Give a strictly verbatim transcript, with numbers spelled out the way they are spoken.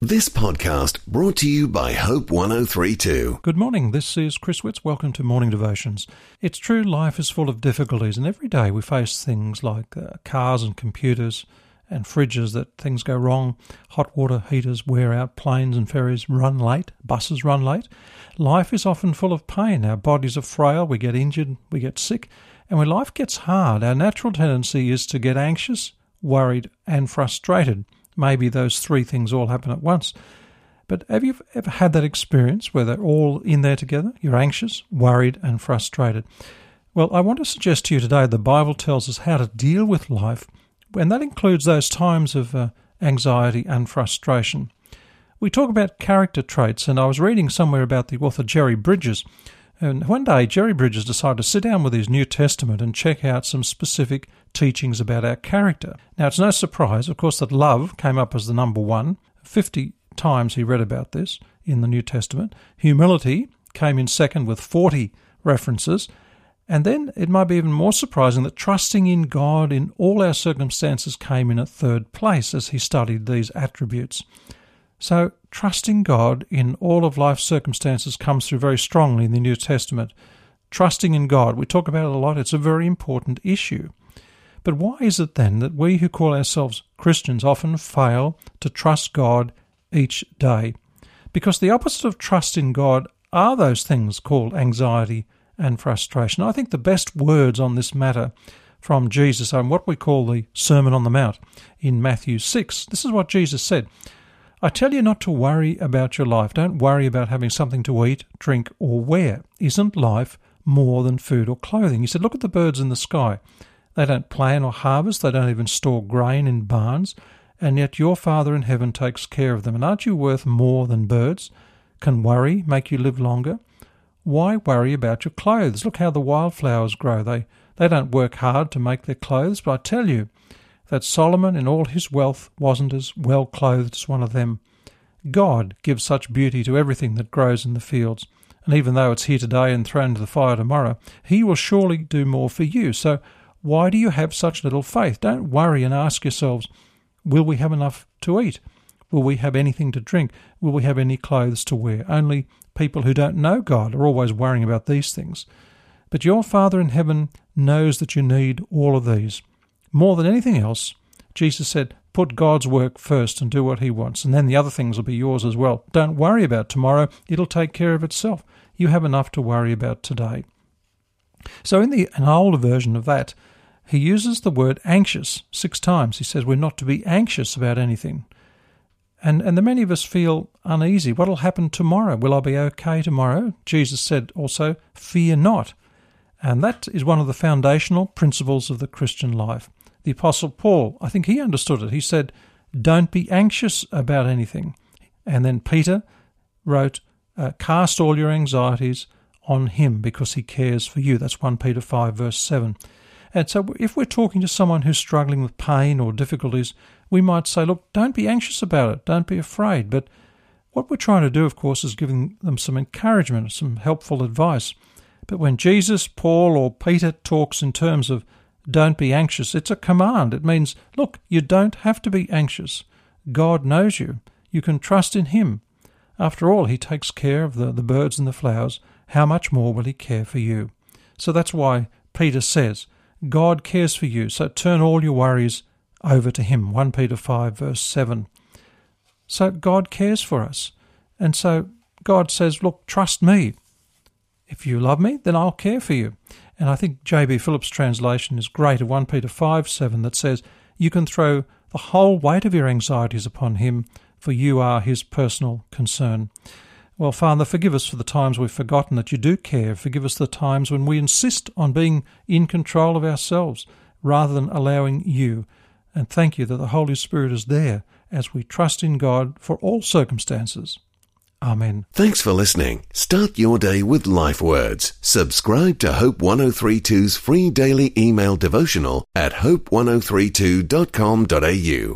This podcast brought to you by Hope one oh three two. Good morning, this is Chris Witts. Welcome to Morning Devotions. It's true, life is full of difficulties, and every day we face things like uh, cars and computers and fridges that things go wrong, hot water heaters wear out, planes and ferries run late, buses run late. Life is often full of pain. Our bodies are frail, we get injured, we get sick, and when life gets hard, our natural tendency is to get anxious, worried and frustrated. Maybe those three things all happen at once. But have you ever had that experience where they're all in there together? You're anxious, worried and frustrated. Well, I want to suggest to you today the Bible tells us how to deal with life, and that includes those times of uh, anxiety and frustration. We talk about character traits, and I was reading somewhere about the author Jerry Bridges. And one day, Jerry Bridges decided to sit down with his New Testament and check out some specific teachings about our character. Now, it's no surprise, of course, that love came up as the number one. Fifty times he read about this in the New Testament. Humility came in second with forty references. And then it might be even more surprising that trusting in God in all our circumstances came in at third place as he studied these attributes. So, trusting God in all of life's circumstances comes through very strongly in the New Testament. Trusting in God, we talk about it a lot, it's a very important issue. But why is it then that we who call ourselves Christians often fail to trust God each day? Because the opposite of trust in God are those things called anxiety and frustration. I think the best words on this matter from Jesus are what we call the Sermon on the Mount in Matthew six. This is what Jesus said. I tell you not to worry about your life. Don't worry about having something to eat, drink, or wear. Isn't life more than food or clothing? He said, look at the birds in the sky. They don't plant or harvest. They don't even store grain in barns. And yet your Father in heaven takes care of them. And aren't you worth more than birds? Can worry make you live longer? Why worry about your clothes? Look how the wildflowers grow. They, they don't work hard to make their clothes. But I tell you, that Solomon in all his wealth wasn't as well clothed as one of them. God gives such beauty to everything that grows in the fields, and even though it's here today and thrown into the fire tomorrow, he will surely do more for you. So why do you have such little faith? Don't worry and ask yourselves, will we have enough to eat? Will we have anything to drink? Will we have any clothes to wear? Only people who don't know God are always worrying about these things. But your Father in heaven knows that you need all of these. More than anything else, Jesus said, put God's work first and do what he wants, and then the other things will be yours as well. Don't worry about tomorrow. It'll take care of itself. You have enough to worry about today. So in the an older version of that, he uses the word anxious six times. He says we're not to be anxious about anything. And, and the many of us feel uneasy. What will happen tomorrow? Will I be okay tomorrow? Jesus said also, fear not. And that is one of the foundational principles of the Christian life. The Apostle Paul, I think he understood it. He said, don't be anxious about anything. And then Peter wrote, uh, cast all your anxieties on him because he cares for you. That's First Peter five, verse seven. And so if we're talking to someone who's struggling with pain or difficulties, we might say, look, don't be anxious about it. Don't be afraid. But what we're trying to do, of course, is giving them some encouragement, some helpful advice. But when Jesus, Paul, or Peter talks in terms of don't be anxious, it's a command. It means, look, you don't have to be anxious. God knows you. You can trust in him. After all, he takes care of the, the birds and the flowers. How much more will he care for you? So that's why Peter says, God cares for you, so turn all your worries over to him. First Peter five, verse seven. So God cares for us. And so God says, look, trust me. If you love me, then I'll care for you. And I think J B Phillips' translation is great of First Peter five, seven that says, you can throw the whole weight of your anxieties upon him, for you are his personal concern. Well, Father, forgive us for the times we've forgotten that you do care. Forgive us the times when we insist on being in control of ourselves rather than allowing you. And thank you that the Holy Spirit is there as we trust in God for all circumstances. Amen. Thanks for listening. Start your day with Life Words. Subscribe to Hope one oh three two's free daily email devotional at hope one oh three two dot com dot a u.